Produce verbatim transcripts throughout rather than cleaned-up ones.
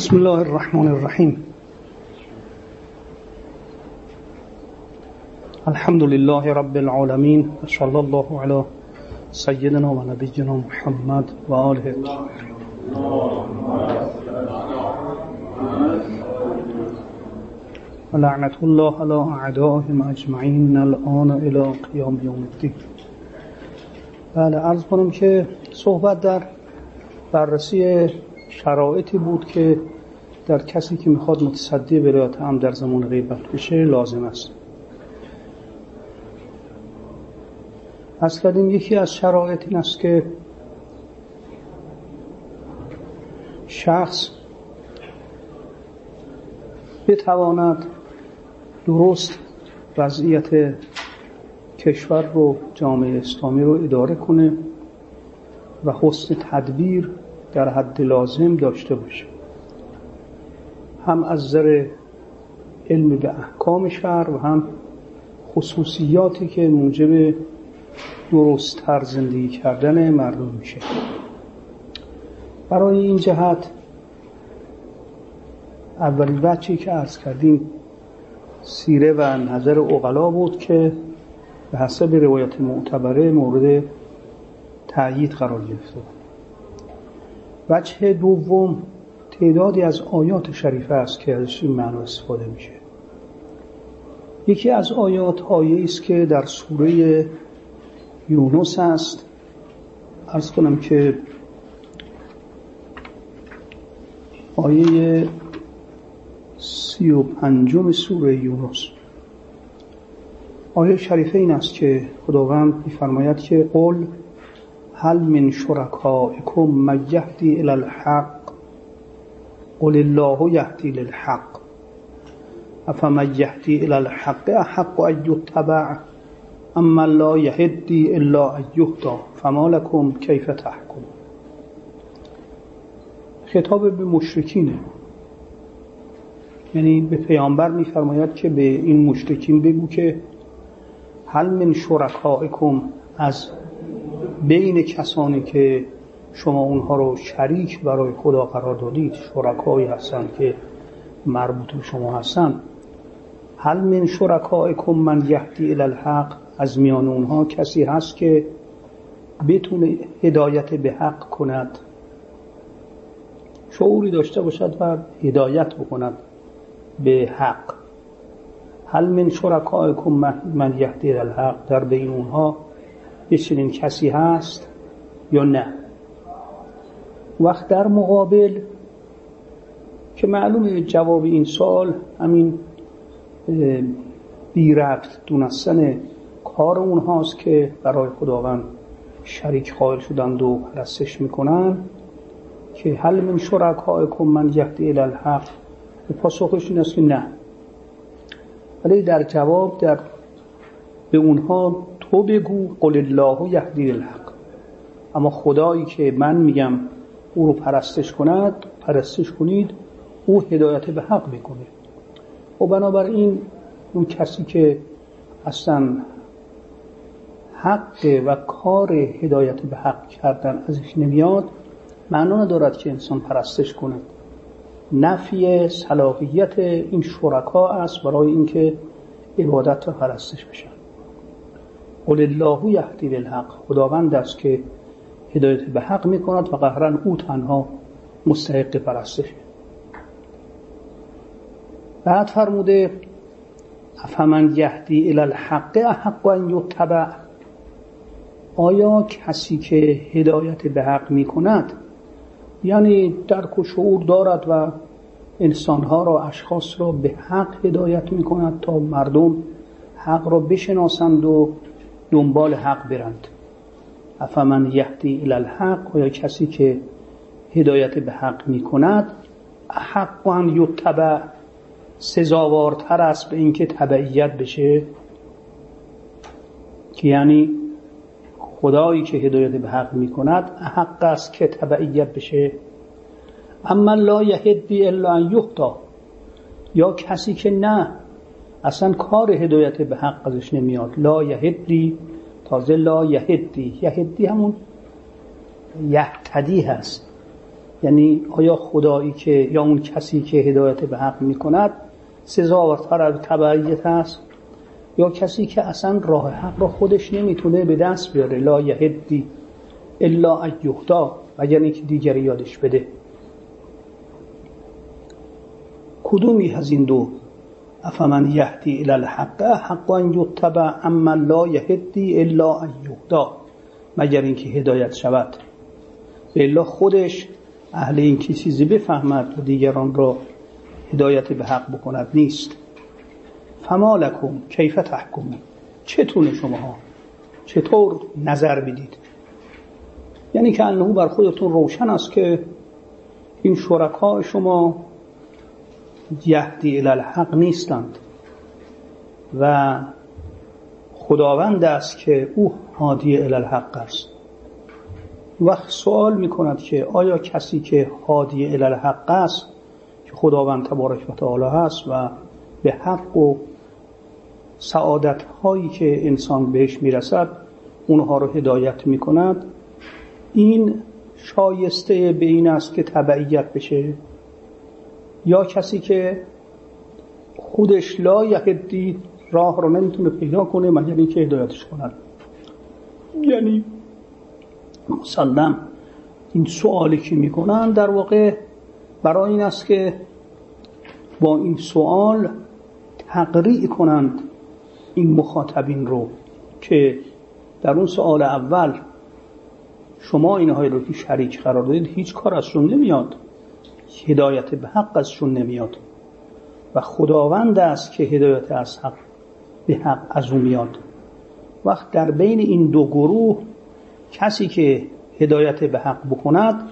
بسم الله الرحمن الرحیم. الحمد لله رب العالمین و صلی الله علی سیدنا و نبینا محمد و آله و لعنت الله علی اعدائهم اجمعین الان الی قیام یوم الدین. بله، عرض کنم که صحبت در بررسی شرایطی بود که در کسی که میخواد متصدی ولایت امر در زمان غیبت بشه لازم است. از کردیم یکی از شرایط این است که شخص بتواند درست وضعیت کشور رو، جامعه اسلامی رو اداره کنه و حسن تدبیر در حد لازم داشته باشه، هم از نظر علم به احکام شرع و هم خصوصیاتی که موجب درست‌تر زندگی کردن مردم میشه. برای این جهت اولین بچه‌ای که عرض کردیم سیره و نظر عقلا بود که به حسب روایت معتبره مورد تأیید قرار گرفته. وجه دوم تعدادی از آیات شریفه است که ازش این معنا استفاده میشه. یکی از آیات آیه است که در سوره یونس است. عرض کنم که آیه سی و پنجم سوره یونس. آیه شریفه این است که خداوند می‌فرماید که قل هل من شرکائکم من یهدی الی الحق قل الله یهدی للحق افمن یهدی الی الحق احق ان یتبع اما لا یهدی الا ان یهدی فما لکم کیف تحکمون. خطاب به مشرکینه، یعنی به پیامبر می‌فرماید که به این مشرکین بگو که هل من شرکائکم، از بین کسانی که شما اونها رو شریک برای خدا قرار دادید، شرکایی هستن که مربوط به شما هستن، هل من شرکائکم من یهدی الی الحق، از میان اونها کسی هست که بتونه هدایت به حق کند، شعوری داشته باشد و هدایت بکند به حق. هل من شرکائکم من یهدی الی الحق، در بین اونها چنین کسی هست یا نه؟ وقت در مقابل که معلومه جواب این سوال همین بی ربط دونستن کار اونهاست که برای خداوند شریک قائل شدند و پرستش میکنن، که هل من شرکائکم من یهدی الی الحق، پاسخش این است که نه. ولی در جواب در به اونها تو بگو قل الله یهدی للحق، اما خدایی که من میگم او رو پرستش کند، پرستش کنید، او هدایت به حق میکنه. و بنابراین اون کسی که اصلا حق و کار هدایت به حق کردن ازش نمیاد، معنا ندارد که انسان پرستش کند. نفی صلاحیت این شرکا است برای اینکه عبادت و پرستش بشن. قل الله یهدی للحق، خداوند است که هدایت به حق میکند و قهرا او تنها مستحق پرستشه. بعد فرموده افمن یهدی الی الحق احق ان یتبع، آیا کسی که هدایت به حق میکند، یعنی درک و شعور دارد و انسانها را، اشخاص را به حق هدایت میکند تا مردم حق را بشناسند و دنبال حق برند. افمن یهدی الی الحق، یا کسی که هدایت به حق میکند، احق ان یتبع، سزاوارتر است به اینکه تبعیت بشه، که یعنی خدایی که هدایت به حق میکند احق است که تبعیت بشه. اما لا یهدی الا ان یهدی، یا کسی که نه، اصلا کار هدایت به حق ازش نمیاد. لا یهدی، تازه لا یهدی، یهدی همون یهتدی هست، یعنی آیا خدایی که یا اون کسی که هدایت به حق میکند سزاوارتر از تبعیت است یا کسی که اصلا راه حق را خودش نمیتونه به دست بیاره؟ لا یهدی الا ان یهدی، مگر اینکه دیگری یادش بده. کدومی از این دو؟ افمن یهدی الی الحق حق ان یتبع اما لا یهدی الا ان یهدی، مگر اینکه هدایت شود. الا خودش اهل این که چیزی بفهمد و دیگران را هدایت به حق بکند نیست. فما لکم کیف تحکمون، چطور شماها چطور نظر بدید؟ یعنی که انه بر خودتون روشن است که این شرکای شما یهدی الی الحق نیستند و خداوند است که او هادی الی الحق است. وقت سوال میکند که آیا کسی که هادی الی الحق است که خداوند تبارک و تعالی هست و به حق و سعادت هایی که انسان بهش میرسد اونها رو هدایت میکند، این شایسته به این است که تبعیت بشه؟ یا کسی که خودش لا یهدی راه رو نمیتونه پیدا کنه مگر اینکه هدایتش کند؟ یعنی مسلم این سوالی که میکنن در واقع برای این است که با این سوال تقریع کنند این مخاطبین رو که در اون سوال اول شما اینهایی رو که شریک قرار دادید هیچ کار ازشون نمیاد، هدایت به حق ازشون نمیاد و خداوند است که هدایت از حق به حق از اون میاد. وقت در بین این دو گروه کسی که هدایت به حق بکند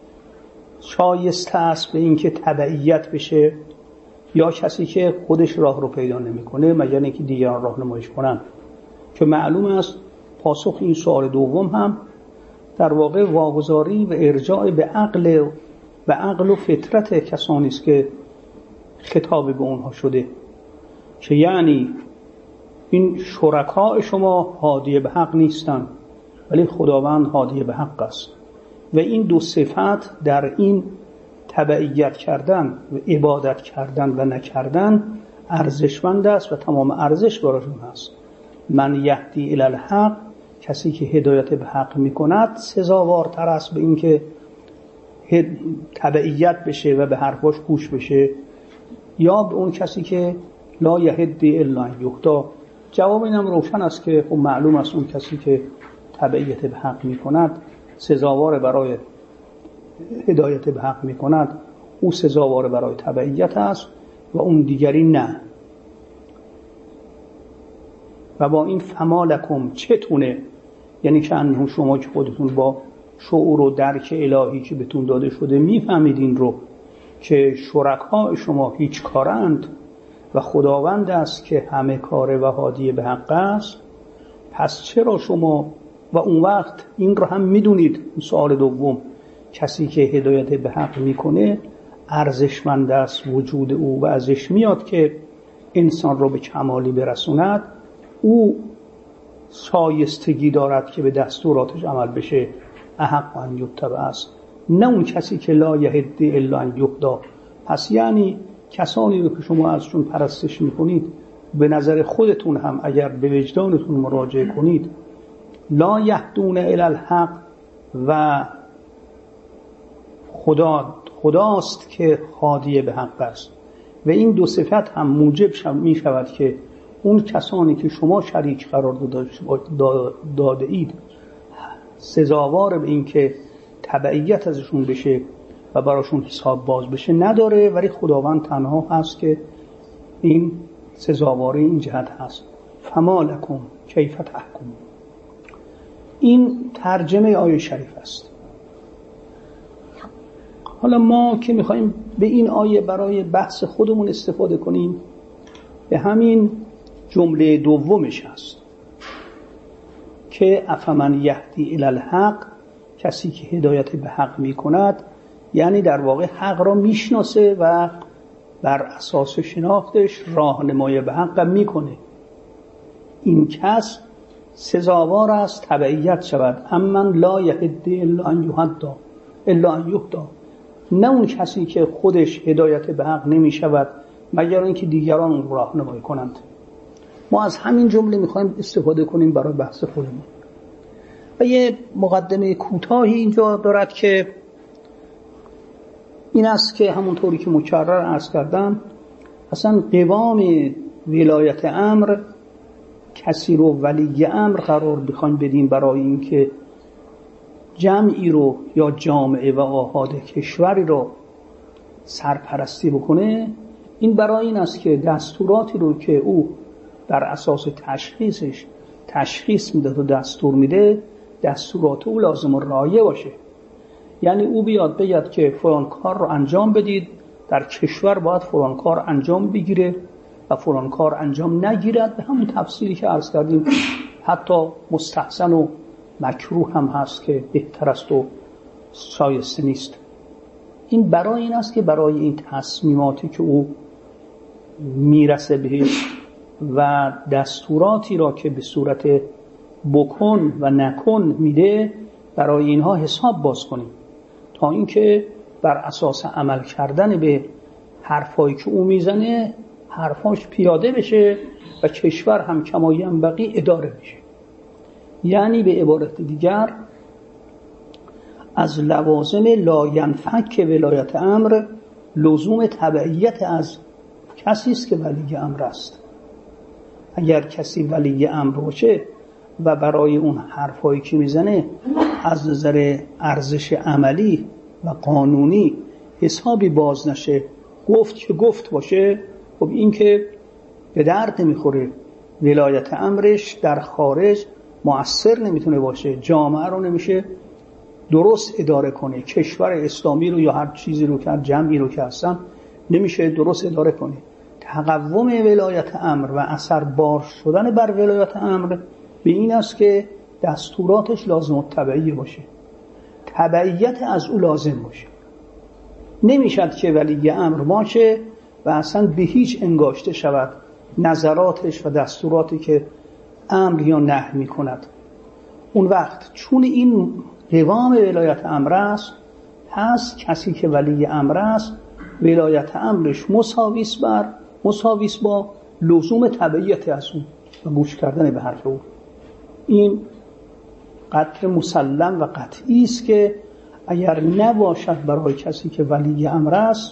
شایسته است به این که تبعیت بشه یا کسی که خودش راه رو پیدا نمیکنه مگر اینکه دیگران راهنماییش کنن؟ که معلوم است پاسخ این سوال دوم هم در واقع واگذاری و ارجاع به عقل و عقل و فطرت کسانی است که خطاب به اونها شده، که یعنی این شرکای شما هادی به حق نیستن ولی خداوند هادی به حق است و این دو صفت در این تبعیت کردن و عبادت کردن و نکردن ارزشمند است و تمام ارزش براشون هست. من یهدی الی الحق، کسی که هدایت به حق میکند سزاوارتر است به این که تبعیت بشه و به حرفاش گوش بشه یا به اون کسی که لا یهدی الا ان یهدی. جواب اینم روشن است که خب معلوم است اون کسی که تبعیت به حق میکند سزاوار برای هدایت به حق میکند، او سزاوار برای تبعیت است و اون دیگری نه. و با این فما لکم چتونه، یعنی که انه شما که خودتون با شعور و درک الهی که بهتون داده شده میفهمید این رو که شرکای شما هیچ کارند و خداوند است که همه کاره و هادی به حق است، پس چرا شما و اون وقت این رو هم میدونید؟ سوال دوم، کسی که هدایت به حق میکنه ارزشمند است وجود او و ازش میاد که انسان رو به کمالی برسوند، او شایستگی دارد که به دستوراتش عمل بشه، احق ان یتبع است، نه اون کسی که لا یهدی الا ان یهدی. پس یعنی کسانی رو که شما ازشون پرستش میکنید به نظر خودتون هم اگر به وجدانتون مراجعه کنید لا یهدون الی الحق و خدا خداست که هادی به حق است و این دو صفت هم موجب می شود که اون کسانی که شما شریک قرار داده اید سزاوار به این که تبعیت ازشون بشه و براشون حساب باز بشه نداره، ولی خداوند تنها هست که این سزاوار این جهت هست. فما لکم کیف تحکمون. این ترجمه آیه شریف است. حالا ما که میخواییم به این آیه برای بحث خودمون استفاده کنیم به همین جمله دومش هست که افمن یهدی الی الحق، کسی که هدایت به حق میکند یعنی در واقع حق را میشناسه و بر اساس شناختش راهنمایی به حق میکنه، این کس سزاوار است تبعیت شود. اما لا یهدی الا ان یهدی الا ان یهدی، نه اون کسی که خودش هدایت به حق نمی شود مگر اینکه دیگران اون راهنمایی کنند. ما از همین جمله میخوایم استفاده کنیم برای بحث خودمون. و یه مقدمه کوتاهی اینجا دارد که این است که همونطوری که مکرر عرض کردم، اصلا قوام ولایت امر کسی رو ولی امر قرار بخوایم بدیم برای اینکه جمعی رو یا جامعه و آحاد کشوری رو سرپرستی بکنه، این برای این است که دستوراتی رو که او بر اساس تشخیصش تشخیص میده و دستور میده، دستورات او لازم رعایت باشه. یعنی او بیاد بگید که فلان کار رو انجام بدید، در کشور باید فلان کار انجام بگیره و فلان کار انجام نگیرد، به همون تفصیلی که عرض کردیم. حتی مستحسن و مکروه هم هست که بهتر است و شایسته نیست. این برای این است که برای این تصمیماتی که او میرسه بهش و دستوراتی را که به صورت بکن و نکن میده، برای اینها حساب باز کنیم تا اینکه بر اساس عمل کردن به حرفایی که او میزنه حرفاش پیاده بشه و کشور هم کما ینبغی اداره بشه. یعنی به عبارت دیگر از لوازم لاینفک ولایت امر لزوم تبعیت از کسی است که ولی امر است. اگر کسی ولی امر باشه و برای اون حرفایی که میزنه از نظر ارزش عملی و قانونی حسابی باز نشه، گفت که گفت باشه، خب این که به درد نمیخوره. ولایت امرش در خارج مؤثر نمیتونه باشه، جامعه رو نمیشه درست اداره کنه، کشور اسلامی رو یا هر چیزی رو که هر جمعی رو که هستن نمیشه درست اداره کنه. تقوم ولایت امر و اثر بار شدن بر ولایت امر به این است که دستوراتش لازم تبعیه باشه، تبعیت از او لازم باشه. نمیشد که ولی امر باشه و اصلا به هیچ انگاشته شود نظراتش و دستوراتی که امر یا نهی می کند. اون وقت چون این قوام ولایت امر است، پس کسی که ولی امر است ولایت امرش مساویس بر مساویس با لزوم تبعیت از اون و گوش کردن به حرف او. این قدر مسلم و قطعی است که اگر نباشد برای کسی که ولی امر است،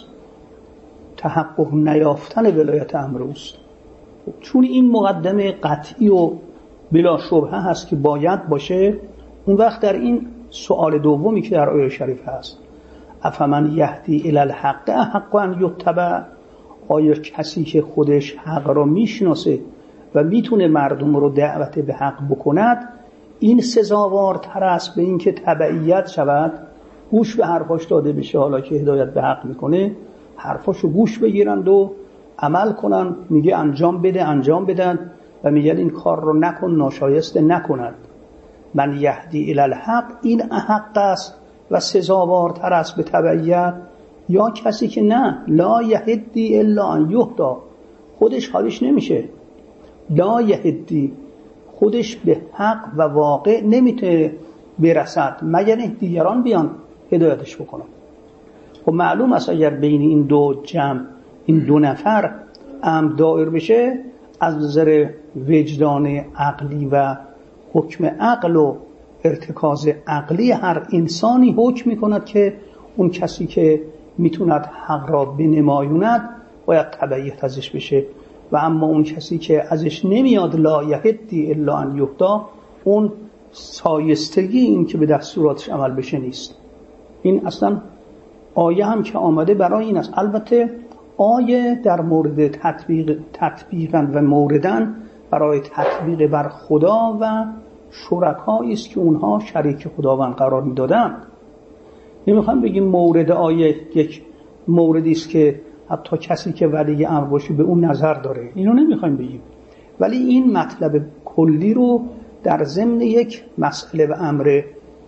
تحقق نیافتن ولایت امر اوست. چون این مقدمه قطعی و بلا شبهه هست که باید باشه، اون وقت در این سوال دومی که در آیه شریف هست، افمن یهدی الی الحق احق ان یتبع، آیا کسی که خودش حق را میشناسه و میتونه مردم رو دعوت به حق بکند، این سزاوارتر است به این که تبعیت شود، گوش به حرفاش داده بشه. حالا که هدایت به حق میکنه حرفاشو گوش بگیرند و عمل کنن، میگه انجام بده انجام بدن و میگه این کار رو نکن، ناشایسته نکنند. من یهدی الی الحق، این احق است و سزاوارتر است به تبعیت، یا کسی که نه، لا یهدی الا ان یهدا، خودش حالش نمیشه، لا یهدی خودش به حق و واقع نمیتونه برسد مگر این دیگران بیان هدایتش بکنن. خب معلوم است اگر بین این دو جمع این دو نفر امر دایر بشه، از نظر وجدان عقلی و حکم عقل و ارتکاز عقلی هر انسانی حکم میکند که اون کسی که میتوند حق را بنمایوند باید تبعیت ازش بشه، و اما اون کسی که ازش نمیاد لا یهدی الا ان یهدا، اون سایستگی این که به دستوراتش عمل بشه نیست. این اصلا آیه هم که آمده برای این است. البته آیه در مورد تطبیق تطبیقاً و مورداً برای تطبیق بر خدا و شرکایی است که اونها شریک خداوند قرار میدادند. نمیخوام بگیم مورد آیه یک موردی است که حتی کسی که ولی امر باشه به اون نظر داره، اینو نمیخوایم بگیم، ولی این مطلب کلی رو در ضمن یک مسئله و امر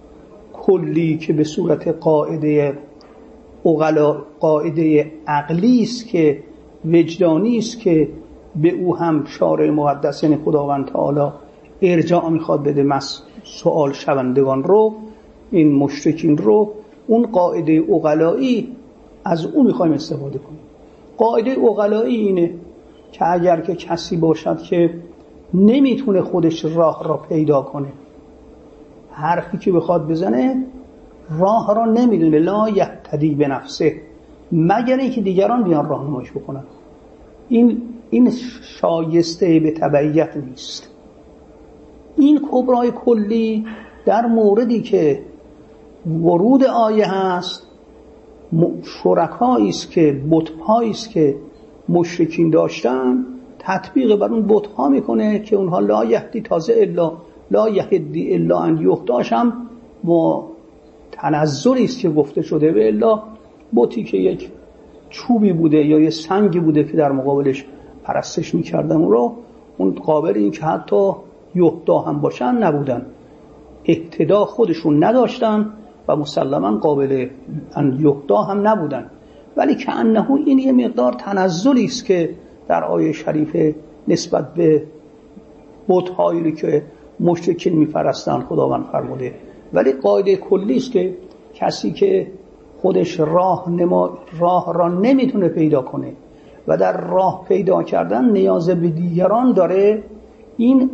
کلی که به صورت قاعده عقلا، قاعده عقلی است که وجدانی است که به او هم شارع مقدس یعنی خداوند تعالی ارجاع میخواد بده، مس سوال شوندگان رو، این مشرکین رو اون قاعده عقلایی از اون میخوایم استفاده کنیم. قاعده عقلایی اینه که اگر که کسی باشد که نمیتونه خودش راه را پیدا کنه، حرفی که بخواد بزنه راه را نمیدونه، لا یهتدی به نفسه، مگر اینکه دیگران بیان راهنماییش بکنن، این این شایسته به تبعیت نیست. این کبرای کلی در موردی که ورود آیه هست، شرکایی است که بت‌هایی است که مشرکین داشتن تطبیق بر اون بت‌ها میکنه که اونها لا یهدی تازه الا لا یهدی الا ان یهداش هم با تنزلی است که گفته شده، به الا بتی که یک چوبی بوده یا یه سنگی بوده که در مقابلش پرستش میکردن اون رو، اون قابل این که حتی یهدا هم باشن نبودن، اقتدا خودشون نداشتن و مسلما قابل ان یهدا هم نبودن. ولی که انه این یه مقدار تنزلی است که در آیه شریفه نسبت به بت‌هایی که مشرکین می‌پرستن خداوند فرموده. ولی قاعده کلی است که کسی که خودش راه نما راه را نمیتونه پیدا کنه و در راه پیدا کردن نیاز به دیگران داره، این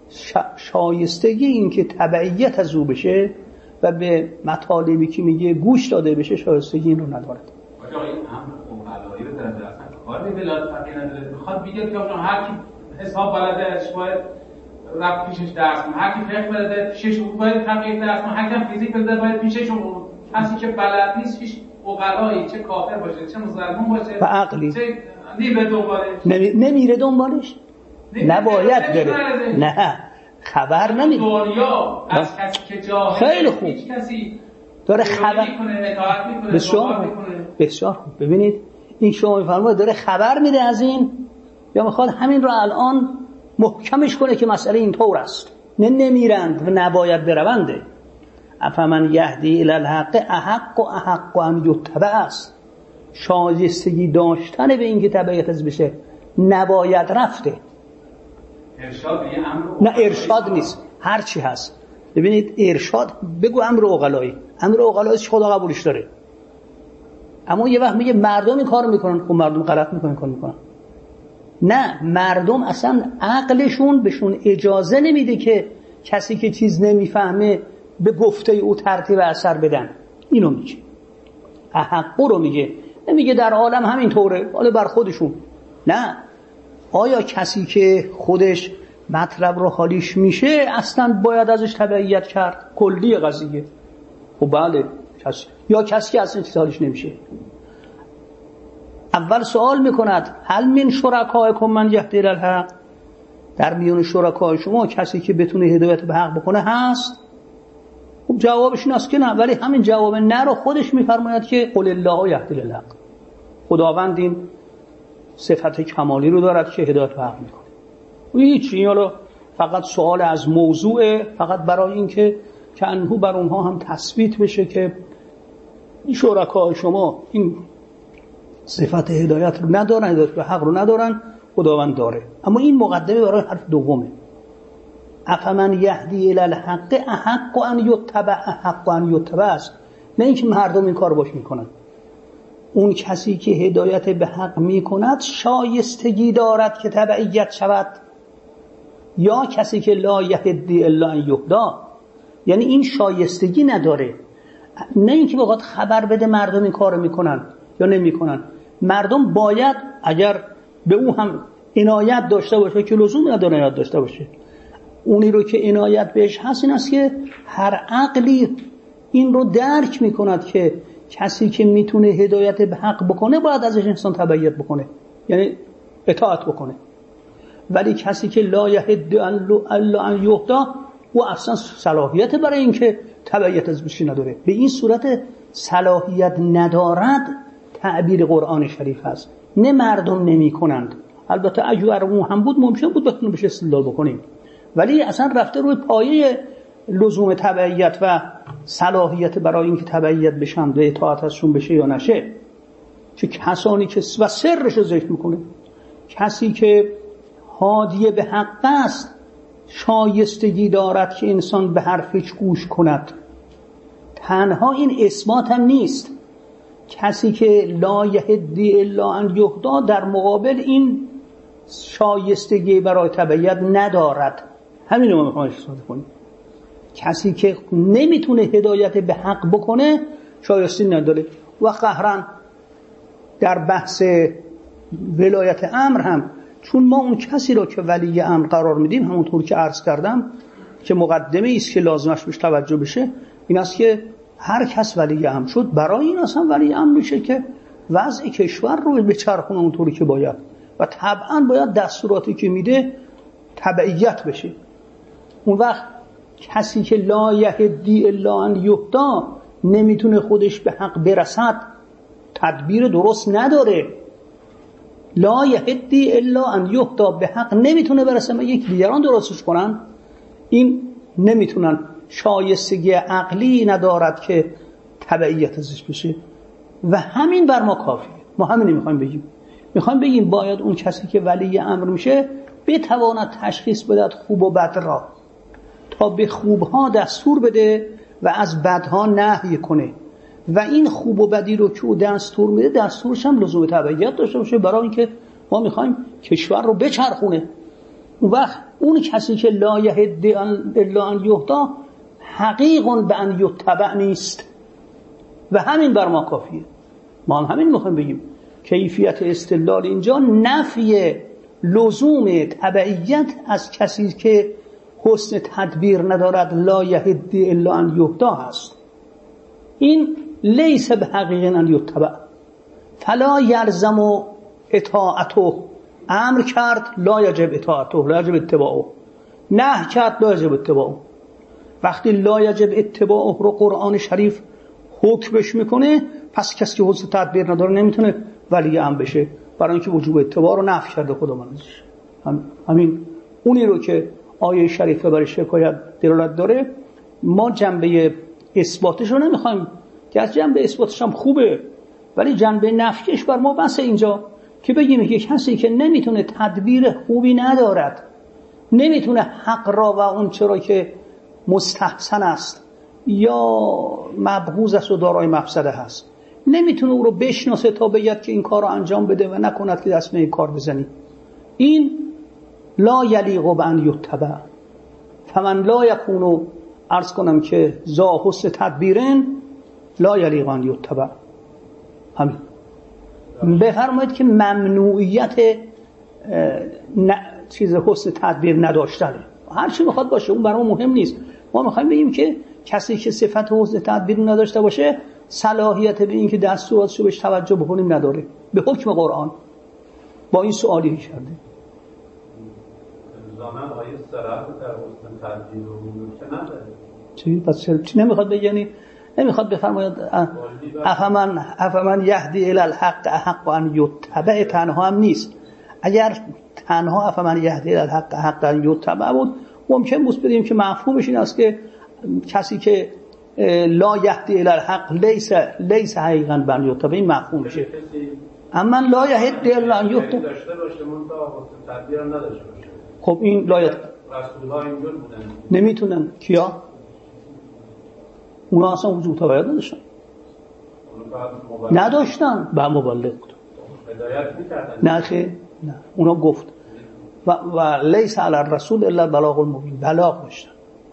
شایستگی این که تبعیت از او بشه و به مطالبی که میگه گوش داده بشه شایستگی این رو ندارد. آقا این هم علایی رو داره اصلا کار به بلاد فرقی نداره، میخواد بگه که آقا هر کی حساب بلده باید رفت پیشش درس کنه، هر کی فقه بلده پیشش باید فقه درس کنه، هر کی فیزیک بلده باید پیشش اون، کسی که بلد نیست پیش عقلایی، چه کافر باشه چه مسلمان باشه و عقلی چه نمیره دنبالش نمیره دنبالش نباید بره، نه خبر نمیده دنیا از کسی که جاهل خیلی خوب هیچ کسی داره خبر میکنه، اطاعت میکنه، بسیار خوب بسیار خوب. ببینید این شما میفرمایید داره خبر میده از این، یا میخواد همین رو الان محکمش کنه که مسئله اینطور است، نه نمیرند و نباید بروند. افمن یهدی الی الحق احق و احق ان یتبع است، شایستگی داشتن به این که تبعیت از بشه، نباید رفته. ارشاد یه امر نه ارشاد نیست، هر چی هست. ببینید ارشاد بگو امر عقلایی، امر عقلایی خدا قبولش داره، اما یه وقت میگه مردم این کارو میکنن، خب مردم غلط میکنن کار میکنن، نه مردم اصلا عقلشون بهشون اجازه نمیده که کسی که چیز نمیفهمه به گفته او ترتیب اثر بدن. اینو میگه احق رو میگه، نمیگه در عالم همین طوره حالا بر خودشون. نه، آیا کسی که خودش مطلب رو حالیش میشه اصلا باید ازش تبعیت کرد کلی قضیه؟ خب بله کسی، یا کسی که اصلا چیز حالیش نمیشه. اول سوال میکند هل من شرکائکم من یهدی الی الحق، در میون شرکای شما کسی که بتونه هدایت به حق بکنه هست؟ خب جوابش این است که نه، ولی همین جواب نه رو خودش میفرماید که قل الله یهدی الی الحق، خداوند این صفت کمالی رو دارد که هدایت به حق میکنه. هیچ، این حالا فقط سوال از موضوع، فقط برای این که که انهو بر اونها هم تثبیت بشه که این شرکای شما این صفت هدایت رو ندارن، هدایت به حق رو ندارن، خداوند داره. اما این مقدمه برای حرف دومه. افمن یهدی الی الحق احق ان یتبع احق ان یتبع است، نه اینکه مردم این کار باش میکنن. اون کسی که هدایت به حق میکند شایستگی دارد که تبعیت شود، یا کسی که لا یهدی الا ان یهدا، یعنی این شایستگی نداره. نه اینکه بخواد خبر بده مردم این کارو میکنن یا نمیکنن، مردم باید اگر به او هم عنایت داشته باشه که لزوم نداره عنایت داشته باشه، اونی رو که عنایت بهش هست این است که هر عقلی این رو درک میکند که کسی که میتونه هدایت به حق بکنه باید ازش انسان تبعیت بکنه، یعنی اطاعت بکنه. ولی کسی که لا یهدی الا ان یهدا او اصلا صلاحیت برای این که تبعیت از بشی نداره. به این صورت صلاحیت ندارد تعبیر قرآن شریف هست، نه مردم نمی کنند. البته اگر اون هم بود ممکن بود بتونه بشه استدلال بکنیم، ولی اصلا رفته روی پایه لزوم تبعیت و صلاحیت برای این که تبعیت بشن و اطاعت ازشون بشه یا نشه. که کسانی که و سرش رو ذکر میکنه، کسی که هادی به حق است شایستگی دارد که انسان به حرفش گوش کند، تنها این اثبات هم نیست. کسی که لا یهدی الا ان یهدا در مقابل این شایستگی برای تبعیت ندارد. همین رو ما میخوایم استفاده کنیم. کسی که نمیتونه هدایت به حق بکنه شایسته نداره. و قهرن در بحث ولایت امر هم، چون ما اون کسی را که ولی امر قرار میدیم، همونطور که عرض کردم که مقدمه است که لازمش بهش توجه بشه، این است که هر کس ولی امر شد، برای این اصلا ولی امر میشه که وضع کشور رو بچرخونه اونطوری که باید و طبعا باید دستوراتی که میده تبعیت بشه. اون وقت کسی که لا یهدی الا ان یهدا نمیتونه خودش به حق برسد، تدبیر درست نداره. لا یهدی الا ان یهدا، به حق نمیتونه برسه و یک دیگران درستش کنن، این نمیتونن، شایستگی عقلی ندارد که تبعیت ازش بشه و همین بر ما کافیه. ما همین میخوایم بگیم. میخوایم بگیم باید اون کسی که ولی امر میشه بتواند تشخیص بدهد خوب و بد را، تا به خوبها دستور بده و از بدها نهی کنه و این خوب و بدی رو که او دستور میده دستورش هم لزوم تبعیت داشته باشه، برای اینکه ما میخوایم کشور رو بچرخونه. اون وقت اون کسی که لا یهدی الا ان یهدا حقیق به ان یتبع نیست و همین بر ما کافیه. ما هم همین میخوایم بگیم. کیفیت استدلال اینجا نفی لزوم تبعیت از کسی که حسن تدبیر ندارد، لا یهدی الا ان یهدا هست. این لیس به حقیق ان یتبع، فلا یلزم اطاعته. امر کرد لا یجب اطاعته، لا یجب اتباعه. نهی کرد لا یجب اتباعه. وقتی لا یجب اتباعه رو قرآن شریف حکمش میکنه، پس کسی که حسن تدبیر نداره نمیتونه ولی امر بشه، برای اینکه وجوب اتباع رو نفی کرده خدا منظورش. هم همین اونی رو که آیه شریفه برای شکایت دلالت داره، ما جنبه اثباتش رو نمیخوایم، که از جنبه اثباتش هم خوبه، ولی جنبه نفیش بر ما بس اینجا که بگیم که کسی که نمیتونه تدبیر خوبی ندارد، نمیتونه حق را و اون چرا که مستحسن است یا مبغوض است و دارای مفسده هست، نمیتونه او رو بشناسه تا بگید که این کار رو انجام بده و نکند که دست به این کار بزنی، این لا یلیق بان یتبع. فمن لا یکونو، عرض کنم که ذا حسن تدبیرن لا یلیق ان یتبع. همین بفرمایید که ممنوعیت چیز حسن تدبیر نداشتنه. هر چی میخواد باشه اون برای ما مهم نیست. ما میخوایم بگیم که کسی که صفت حسن تدبیر نداشته باشه صلاحیت به این که دستوراتشو بهش توجه بکنیم نداره به حکم قرآن. با این سوالی کرده زمان آیه صراحت در حسن تدبیر رو که نداره. چی؟ پس چی نمیخواد بگنی؟ نمیخواد بفرماید افمن افمن یهدی الی الحق احق ان یتبع، تنها هم نیست. اگر تنها افمن یهدی الی الحق احق ان یتبع بود، ممکن بود بدیم که مفهومش این است که کسی که لا یهدی الی الحق لیس لیس حقیقا بن یتبع، این مفهوم میشه. اما لا یهدی الی ان یتبع داشته باشه منتها تدبیر هم نداشته باشه. خب این لا یهدی رسول‌ها اینجور بودن، نمیتونن. کیا؟ اونا اصلا وجود تبعیت نداشتن. نداشتن با مبلغ بود. هدایت می‌کردن. نه خیر، نه. اونا گفت و و لیس علی الرسول الا البلاغ المبین، بلاغ داشتن.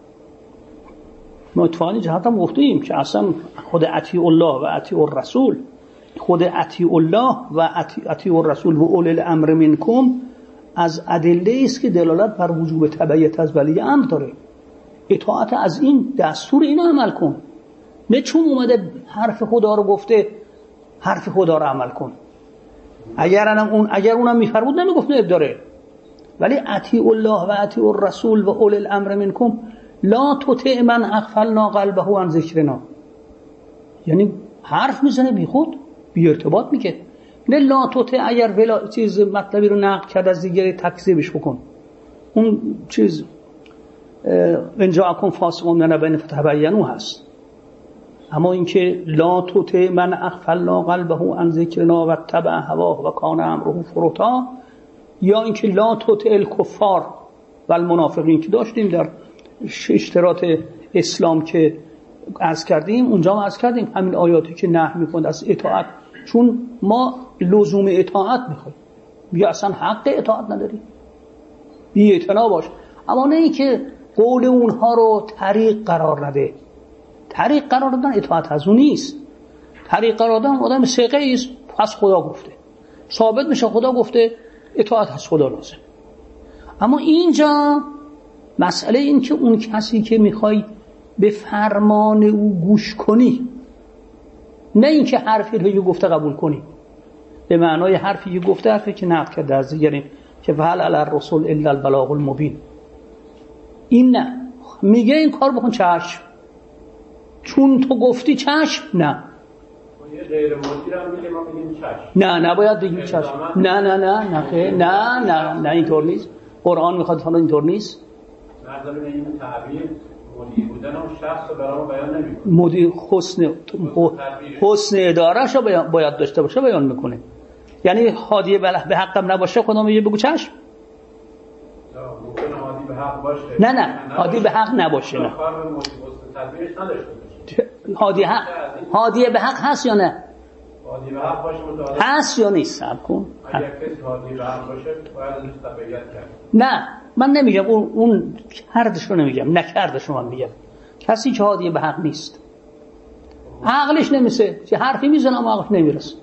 ما اتفاقی جهت هم گفتیم که اصلا خود اطیع الله و اطیع الرسول، خود اطیع الله و اطیع الرسول و اولی الامر منکم از ادله است که دلالت بر وجوب تبعیت از ولی امر داره. اطاعت از این دستور اینو عمل کن، نه چون اومده حرف خدا رو گفته حرف خدا رو عمل کن. اگر اون اگر اونم میفرمود نمیگفت نه داره، ولی اطیع الله و اطیع الرسول و اول الامر منکم لا تطع من اغفلنا قلبه عن ذکرنا، یعنی حرف میزنه بی خود بی ارتباط میگه. نه لا تطع اگر ولا چیز مطلبی رو نقل کرد از دیگری تکذیبش بکن. اون چیز ان جاءکم فاسق بنبأ فتبینوا هست. اما اینکه لا تطع من اغفلنا قلبه عن ذکرنا واتبع هواه و کان امره فرطا، یا اینکه لا تطع الکفار و المنافقین که داشتیم در اشتراط اسلام که عرض کردیم اونجا ما عرض کردیم همین آیاتی که نهی میکنه از اطاعت، چون ما لزوم اطاعت میخوایم، بیا اصلا حق اطاعت نداری، بی اعتنا باش. اما نه این که قول اونها رو طریق قرار نده. طریق قرار دادن اطاعت از اون نیست. طریق قرار دادن آدم ثقه است، پس خدا گفته ثابت میشه، خدا گفته اطاعت از خدا لازم. اما اینجا مسئله این که اون کسی که میخوای به فرمان او گوش کنی، نه این که حرفی رو گفته قبول کنی، به معنای حرفی که گفته حرفی که نقل کرده از دیگرین که فهل علی الرسول الا البلاغ المبین، این نه. میگه این کار بکن، چشم، چون تو گفتی چشم. نه غیر مدیر هم میگه ما میگیم چشم. نه نباید بگیم چشم. نه نه نه نه نه نه نه اینطور نیست. قرآن میخواد حالا اینطور نیست. مردم این تعبیر مدیر بودن اون شخص رو برام بیان نمیکنه. مدیر حسن حسن ادارهش رو باید داشته باشه، بیان میکنه. یعنی هادی به حقم نباشه خدا میگه بگو چشم. ممکنه هادی به حق باشه. نه نه هادی به حق نباشه. نه تدبیرش نداشته باشه. هادی حق هادی به حق هست یا نه؟ هادی به حق باشه متعادل هست یا نیست؟ صبر کن. اگر کسی هادی به حق باشه باید ازش تبعیت کرد. نه من نمیگم اون اون کردش رو نمیگم، نکردش رو من میگم. کسی که هادی به حق نیست، عقلش نمیسه، چه حرفی میزنه اما عقلش نمیرسه،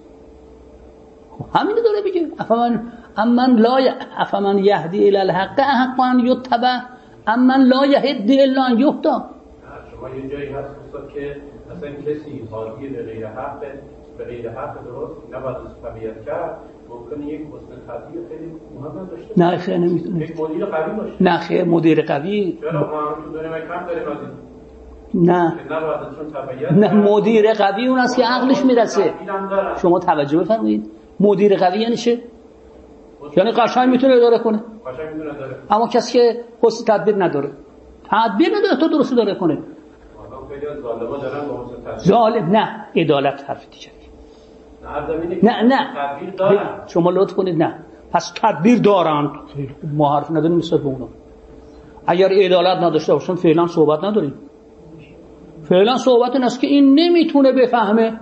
همین داره میگه. افمن امن لا افمن یهدی الی الحق احق ان یتبع امن لا یهدی الا ان یهدی. شما یه جایی هست استاد که مثلا کسی هادی به غیر حق به غیر حق درست نباید تبعیت کرد، ممکنه یک حسن تدبیر خیلی مهم داشته باشه. نه خیر نمیتونه. یک مدیر قوی باشه. نه خیر مدیر قوی. چرا ما تو دنیا کم داریم از این؟ نه نه مدیر قوی اون است که عقلش میرسه. شما توجه بفرمایید، مدیر قوی یعنی چه؟ یعنی قشنگ میتونه اداره کنه، قشنگ میتونه اداره. اما کسی که حسن تدبیر نداره، تدبیر نداره تو درست اداره کنه. ظالما دارن با حسن تدبیر. ظالم نه، عدالت حرف دیگه. نه نه تدبیر دارن. شما لطف کنید نه. پس تدبیر دارن، ما حرف نداریم نسبت به اونا. اگر عدالت نداشته باشن فعلا صحبت نداریم. فعلا صحبت این است که این نمیتونه بفهمه،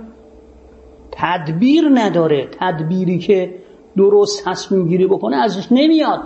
تدبیر نداره، تدبیری که درست تصمیم گیری بکنه ازش نمیاد.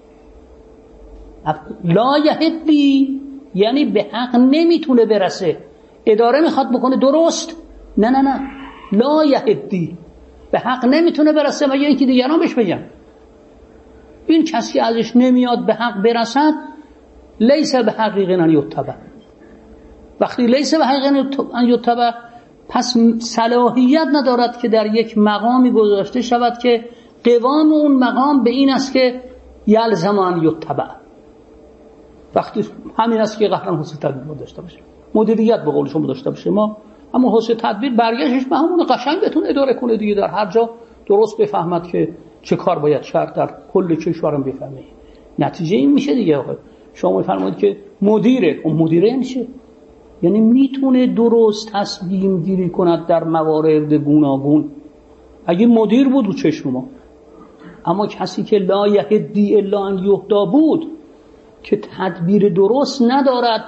لا یهدی یعنی به حق نمیتونه برسه، اداره میخواد بکنه درست، نه نه نه لا یهدی به حق نمیتونه برسه مگه اینکه دیگران بهش بگن. این کسی ازش نمیاد به حق برسد، لیس به حقیق ان یتبع. وقتی لیس به حقیق ان یتبع پس صلاحیت ندارد که در یک مقامی گذاشته شود که قوام اون مقام به این است که یلزم ان یتبع. وقتی همین است که قهرن حسن تدبیر داشته باشه، مدیریت به قول شما داشته باشه، ما اما حسن تدبیر برگشتش به همون قشنگ بتون اداره کنه دیگه، در هر جا درست بفهمد که چه کار باید کرد، در کل کشورم بفهمه. نتیجه این میشه دیگه. آقا شما میفرمایید که مدیره، اون مدیره یعنی چه؟ یعنی میتونه درست تصمیم گیری کند در موارد گوناگون. اگه مدیر بود رو چشم ما، اما کسی که لا یهدی الا ان یهدی بود که تدبیر درست ندارد،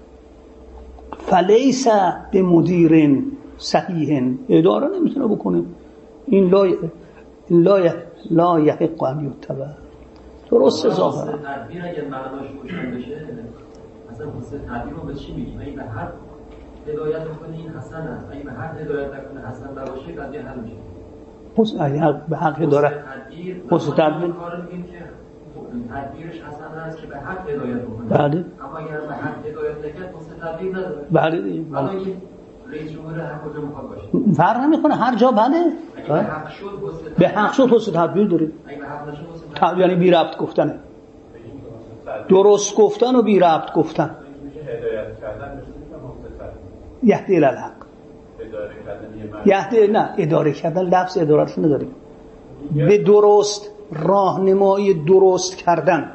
فلیس به مدیر صحیح، اداره نمیتونه بکنه. این لا لا لا یحق ان یتبع درست ظاهره. تدبیر اگه معناش روشن بشه، مثلا حسن تدبیر رو به چی میگیم؟ اگه به هر هدایت بکنی این حسن است، اگه به هر هدایت نکنه حسن نباشه قضیه حل میشه. حسن اگه به حق هدایت حسن تدبیر کارو میگیم که تدبیرش حسن است که به حق هدایت بکنه. بله. اما اگر به حق هدایت نکرد حسن تدبیر نداره. بله دیگه. حالا این رئیس جمهور هر کجا میخواد باشه. فرق نمیکنه هر جا. بله. اگه به حق شد حسن به حق شد حسن تدبیر داره. اگه به حق نشد حسن تدبیر یعنی بی ربط گفتنه. درست گفتن و بی ربط گفتن. هدایت کردن مثل یهدی الی الحق. اداره کردن یهدی نه، اداره کردن لفظ ادارهش نداریم. به درست راهنمایی درست کردن.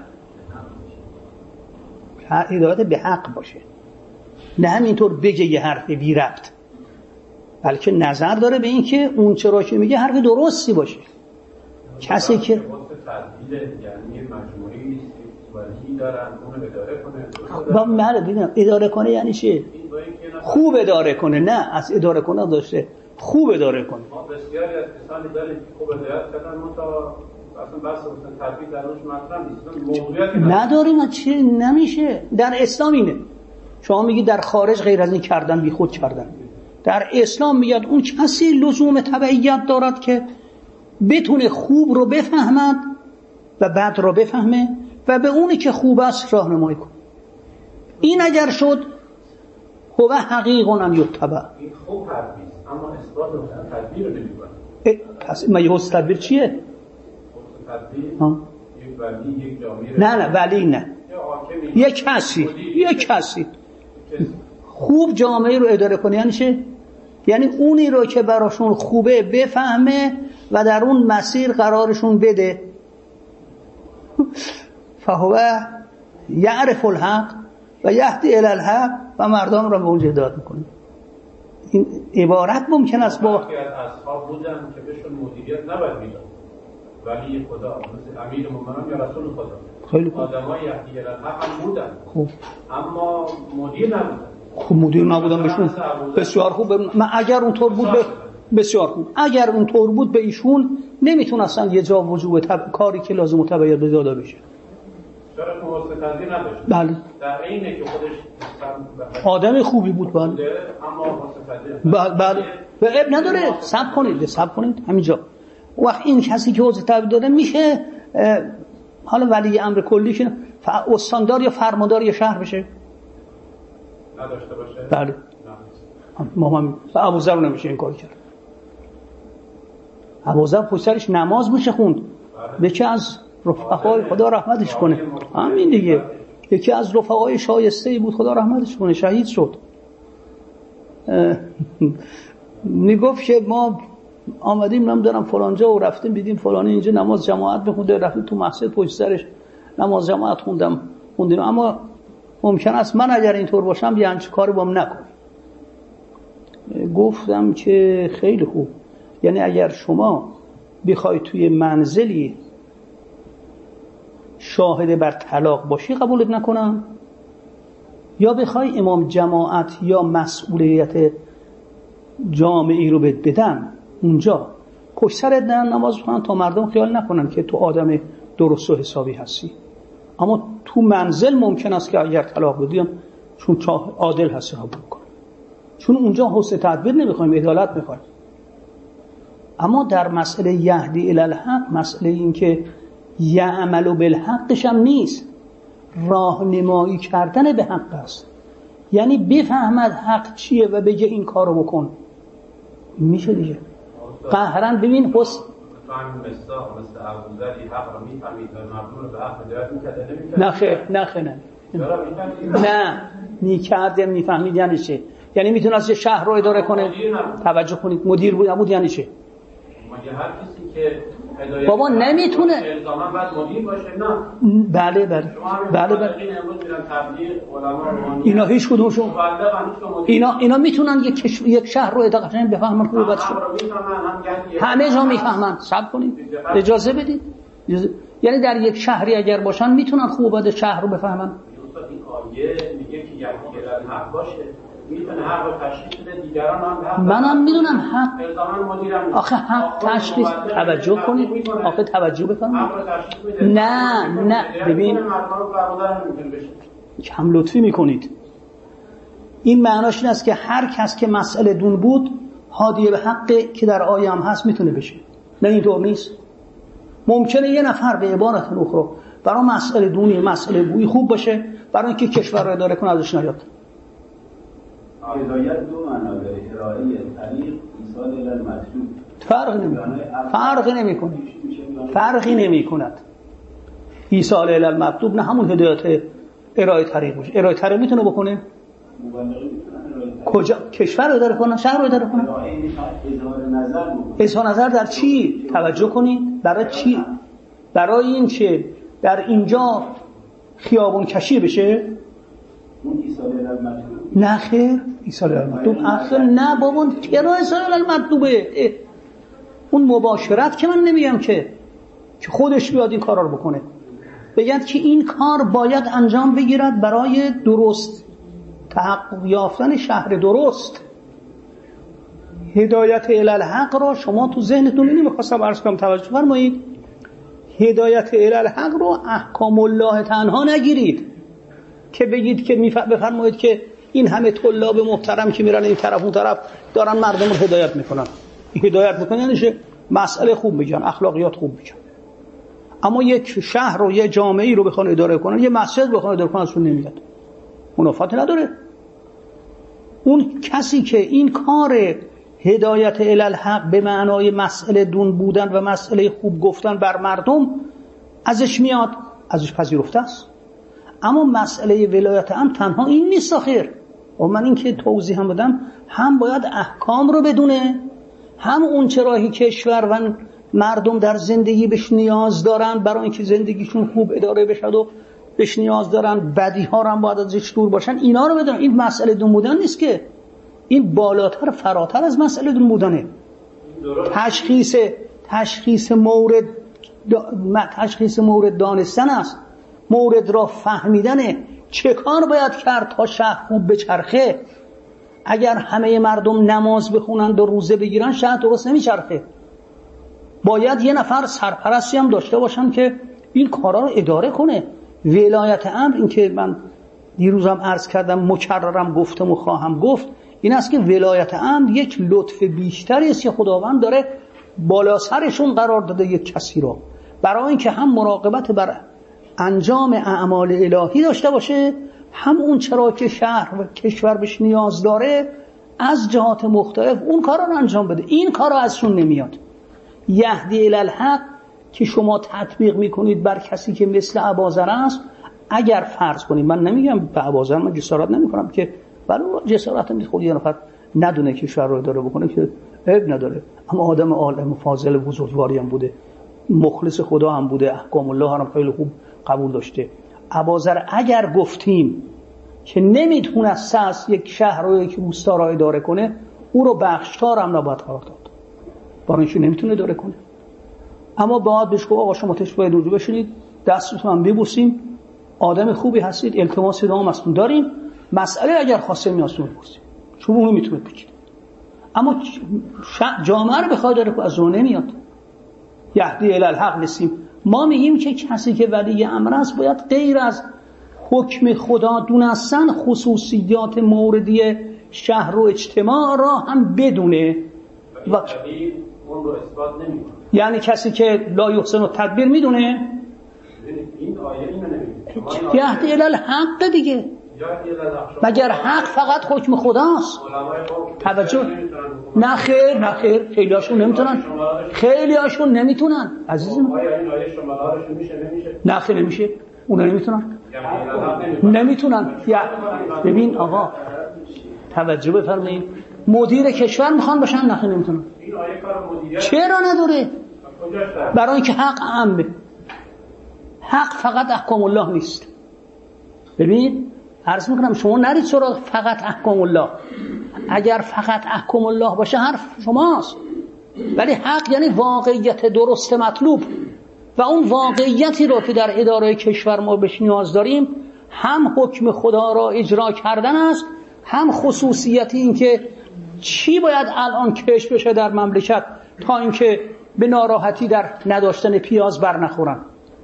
هدایت به حق باشه، نه همینطور بگه یه حرف بی ربط، بلکه نظر داره به این که اون چرا که میگه حرف درستی باشه. کسی که تدبیر یعنی مجموعی است ولی دارن اون اداره کنه. با من ببینم اداره کنه یعنی چی؟ خوب اداره کنه، نه از اداره کنه داشته خوب اداره کنه. ما بسیاری از کسانی داریم که خوب اداره کردن منتها اصلا بحث اصلا تطبیق در روش مطرح نیست. موضوعیتی نداریم. چی نمیشه در اسلام اینه. شما میگی در خارج غیر از این کردن بی خود کردن. در اسلام میگه اون کسی لزوم تبعیت دارد که بتونه خوب رو بفهمد و بد رو بفهمه و به اونی که خوب است راهنمایی کنه. این اگر شد هو حقیقون ان یتبع. این خوب حرفی است اما اثبات تدبیر رو نمی‌کنه. پس ما حسن تدبیر چیه؟ حسن تدبیر یک ولی یک جامعه. نه نه ولی نه. یک کسی یک کسی خوب جامعه رو اداره کنه یعنی چه؟ یعنی اونی رو که براشون خوبه بفهمه و در اون مسیر قرارشون بده. فهو یعرف الحق و یهدی الی الحق و مردم رو به اون هدایت میکنه. این عبارت ممکن است با برخی از اصحاب بودن که بهشون مدیریت نباید میداد ولی خدا مثل امیر مومنان یا رسول خدا خیلی خوب آدمای یهدی الی الحق هم بودن خوب اما مدیر نبودن. خوب مدیر نبودن بهشون بسیار خوب. من اگر اونطور بود به بسیار خوب اگر اونطور بود به ایشون نمیتونستن یه جا وجوب تب... کاری که لازم متبعیت به داده بشه. چرا که حسن تدبیر نداشت؟ بله در اینه که خودش آدم خوبی بود. بله اما حسن تدبیر بله بله به اب نداره. صبر کنید صبر کنید همینجا. وقت این کسی که حسن تدبیر داده میشه حالا ولی امر کلی که استاندار یا فرماندار یا شهر بشه نداشته باشه. بله ما هم ابوذر رو نمیشه این کار کرد. ابوذر پشت سرش نماز میشه خوند. یکی از رفقای خدا رحمتش کنه همین دیگه یکی از رفقای شایسته بود خدا رحمتش کنه شهید شد. میگفت که ما آمدیم نمیدونم فلانجا و رفتیم دیدیم فلانی اینجا نماز جماعت میخونده رفتیم تو مسجد پشت سرش نماز جماعت خوندم خوندیم اما ممکن است من اگر اینطور باشم یه همچین کاری بام نکنم. گفتم که خیلی خوب یعنی اگر شما بخوای توی منزلی شاهد بر طلاق باشی قبولت نکنم یا بخوای امام جماعت یا مسئولیت جامعی رو بدن اونجا پشت سرت نماز بخونن تا مردم خیال نکنن که تو آدم درست و حسابی هستی. اما تو منزل ممکن است که اگر طلاق بدیم چون عادل هستی قبول کنن چون اونجا حسن تدبیر نمیخوایم عدالت میخوایم. اما در مسئله یهدی الی الحق مسئله این که یعمل بالحقش هم نیست راهنمایی کردن به حق است. یعنی بفهمد حق چیه و بگه این کارو بکن میشه دیگه. قهرن ببین حسن فهم مسا مثل ابوذری حق رو میفهمید و مردم رو به حق هدایت میکرده نمیکرده. نه خیر نه خیر نه نه میکرده میفهمید یعنی چه؟ یعنی میتونه از یه شهر رو اداره کنه. توجه کنید مدیر بود نبود یعنی چه؟ مگه هر کسی که هدایت بابا نمیتونه الزاما بعد مدیر باشه؟ نه بله بله بله بله اینا هیچ کدومشون اینا اینا میتونن یک کش... یک شهر رو اداره کنن بفهمن خوبه بعدش همه جا میفهمن. صبر کنید اجازه بدید اجازه... یعنی در یک شهری اگر باشن میتونن خوبه بعد شهر رو بفهمن. این آیه میگه که یکی در حق باشه میتونه حق رو تشخیص بده دیگران هم حق منم میدونم حق الزاما مدیرم آخه حق تشخیص توجه کنید آخه توجه بکنید نه نه ببین کم لطفی میکنید. این معناش این است که هر کس که مسئله دون بود هادی به حق که در آیه هم هست میتونه بشه. نه اینطور نیست. ممکنه یه نفر به عبارت اخرى برای مسئله دونی مسئله بوی خوب باشه برای اینکه کشور رو اداره کنه ازش نیاد. هدایت دو معنا داره ارائه طریق ایصال الی المطلوب فرق نمیکنه فرق نمیکنه فرقی نمیکند. ایصال الی المطلوب نه همون هدایت ارائه طریق باشه. ارائه طریق میتونه بکنه کجا کشور رو اداره کنه شهر رو اداره کنه اظهار نظر بکنه. اظهار نظر در چی توجه کنید برای چی؟ برای این که در اینجا خیابون کشی بشه اون ایصال الی المطلوب نه خیر ایصال الی المطلوب اصلا نه بابا چرا ایصال الی المطلوبه اون مباشرت که من نمیگم که که خودش بیاد این کارا رو بکنه بگن که این کار باید انجام بگیرد برای درست تحقق یافتن شهر درست. هدایت الی الحق را شما تو ذهنتون اینو می‌خواستم عرض کنم، توجه فرمایید. هدایت الی الحق رو احکام الله تنها نگیرید که بگید که بفرمایید که این همه طلاب محترم که میرن این طرف اون طرف دارن مردم رو هدایت میکنن. هدایت میکنن یعنی مسئله خوب میگن، اخلاقیات خوب میگن، اما یک شهر رو یه جامعه‌ای رو بخوان اداره کنن، یه مسجد بخوان اداره کنن، اصلا نمیاد، منافاتی نداره. اون کسی که این کار هدایت الی الحق به معنای مسئله دون بودن و مسئله خوب گفتن بر مردم ازش میاد، ازش پذیرفته است. اما مسئله ولایت هم تنها این نیست آخر. و من این که توضیح هم بدم، هم باید احکام رو بدونه، هم اون چراهی کشور و مردم در زندگی بهش نیاز دارن برای اینکه زندگیشون خوب اداره بشه و بهش نیاز دارن، بدی ها رو هم باید ازش دور باشن، اینا رو بدونن. این مسئله دون بودن نیست که، این بالاتر فراتر از مسئله دون بودنه. تشخیص تشخیص مورد تشخیص مورد دانستن است، مورد را فهمیدنه. چه کار باید کرد تا شهر خوب بچرخه؟ اگر همه مردم نماز بخونند و روزه بگیرن شهر درست نمیچرخه. باید یه نفر سرپرستی هم داشته باشن که این کارا رو اداره کنه. ولایت امر، این که من دیروزم عرض کردم، مکررم گفتم و خواهم گفت، این است که ولایت امر یک لطف بیشتری است که خداوند داره بالا سرشون قرار داده یک کسی رو، برای اینکه هم مراقبت بر انجام اعمال الهی داشته باشه، هم اون چرا که شهر و کشور بهش نیاز داره از جهات مختلف اون کارا رو انجام بده. این کارا ازشون نمیاد. یهدی الی الحق که شما تطبیق میکنید بر کسی که مثل ابوذر است، اگر فرض کنید، من نمیگم به ابوذر من جسارت نمیکنم که برای جسارت نیست، خود یه نفر ندونه کشور رو اداره بکنه که عیب نداره، اما آدم عالم فاضل بزرگواری هم بوده، مخلص خدا هم بوده، احکام الله هم خیلی خوب قبول داشته. ابوذر اگر گفتیم که نمیتونست از یک شهر رو یک روستا را اداره کنه، او رو بخشتار هم نباید قرار داد، برای اینکه نمیتونه اداره کنه. اما باید بهش گفت آقا شما تش باید اونجا بشینید، دستتون هم ببوسیم، آدم خوبی هستید، التماس دام ازتون داریم، مسئله اگر خواسته میاستون بپرسید، شما اونو میتونید بگید. اما جامعه رو بخواد داره که از اون نمیاد. یهدی الی الحق نسیم. ما میگیم که کسی که ولی امر است باید غیر از حکم خدا دونستن خصوصیات موردی شهر و اجتماع را هم بدونه و اون رو اثبات نمی‌کنه. یعنی کسی که لا یحسن التدبیر میدونه این آیه اینو نمیگه. یهدی الی الحق دیگه، مگر حق فقط حکم خداست؟ توجه نه خیر نه خیر خیلی هاشون نمیتونن، خیلی هاشون نمیتونن عزیزم. آیا این آیه شمالارشون میشه نمیشه؟ نه خیر نمیشه، اونا نمیتونن نمیتونن. ببین آقا توجه بفرمایید، مدیر کشور میخوان باشن، نه خیر نمیتونن. این آیه کار مدیریت چرا نداره؟ برای اینکه حق عامه، حق فقط احکام الله نیست. ببین عرض میکنم شما نرید سراغ فقط احکام الله، اگر فقط احکام الله باشه حرف شماست، ولی حق یعنی واقعیت درست مطلوب، و اون واقعیتی رو که در اداره کشور ما بهش نیاز داریم هم حکم خدا را اجرا کردن است، هم خصوصیتی این که چی باید الان کش بشه در مملکت تا اینکه به ناراحتی در نداشتن پیاز بر نخورن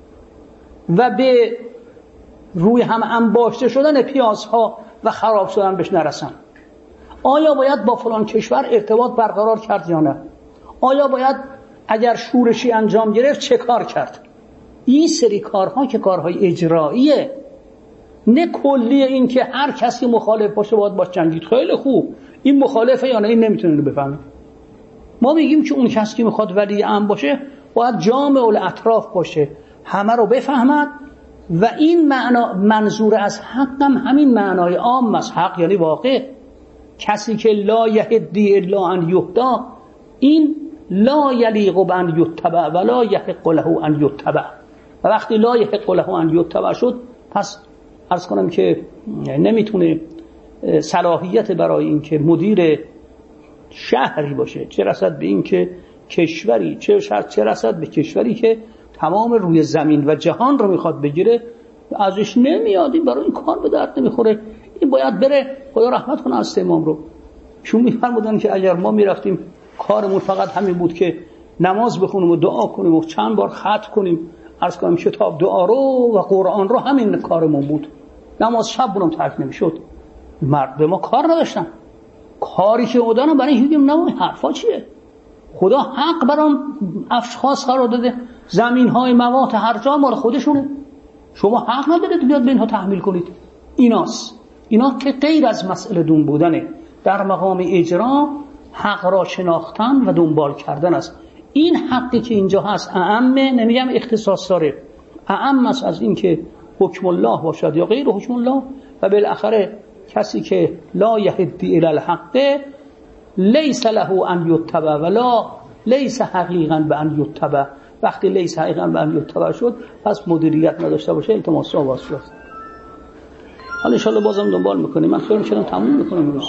و به روی هم انباشته شدن پیازها و خراب شدن بهش نرسن. آیا باید با فلان کشور ارتباط برقرار کرد یا نه؟ آیا باید اگر شورشی انجام گرفت چه کار کرد؟ این سری کارها که کارهای اجراییه، نه کلی این که هر کسی مخالف باشه باید باش جنگید. خیلی خوب، این مخالفه یا نه این نمیتونه بفهمه. ما میگیم که اون کسی که میخواد ولی امر باشه باید جامع الاطراف باشه، همه رو بفهمد، و این معنا منظور از حق هم همین معنای عام است. حق یعنی واقع. کسی که لا یهدی الا ان یهدا، این لا یلیق بان یتبع ولا یحق له ان یتبع، و وقتی لا یحق له ان یتبع شد، پس عرض کنم که نمیتونه صلاحیت برای این که مدیر شهری باشه، چه رسد به این که کشوری، چه چه رسد به کشوری که تمام روی زمین و جهان رو میخواد بگیره، ازش نمیاد، این برای این کار به درد نمیخوره، این باید بره. خدا رحمت کنه از امام رو، چون میفرمودن که اگر ما میرفتیم کارمون فقط همین بود که نماز بخونیم و دعا کنیم و چند بار ختم کنیم، عرض کنم کتاب دعا رو و قرآن رو، همین کارمون بود، نماز شب بونم ترک نمیشد. مرد ما کار نداشتن، کاری که بودن برای این میگیم نه حرفا چیه؟ خدا حق برام اشخاص قرار داده، زمین های مواد هر جا مال خودشونه، شما حق ندارید بیاد به اینها تحمیل کنید. ایناست، اینا که غیر از مسئله دون بودنه، در مقام اجرا حق را شناختن و دنبال کردن است. این حقی که اینجا هست اعمه، نمیگم اختصاص داره، اعم است از این که حکم الله باشد یا غیر حکم الله. و بالاخره کسی که لا یهدی الی الحق لیس له ان یتبع ولا لیس حقیقا به ان یتبع. وقتی لیس حقیقا به ان یتبع شد پس مدیریت نداشته باشه، التماس آواز شد. حالا ان شاء الله بازم دنبال میکنیم. من خیلی شدم تموم میکنیم روز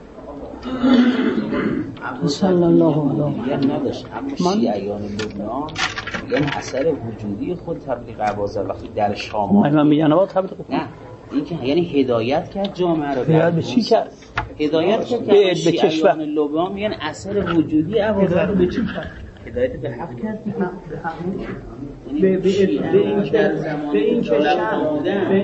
صلی الله علیه و نداشت. اما شیعیان لبنان میگن اثر وجودی خود تبلیغ عبازه وقتی در شام من میگن آقا تبلیغ نه این که یعنی هدایت کرد جامعه رو. هدایت به چی کرد؟ هدایت کرد به شیعیان لبنان میگن اثر وجودی عبازه رو به چی کرد؟ هدایت به حق کرد. به به این که در زمان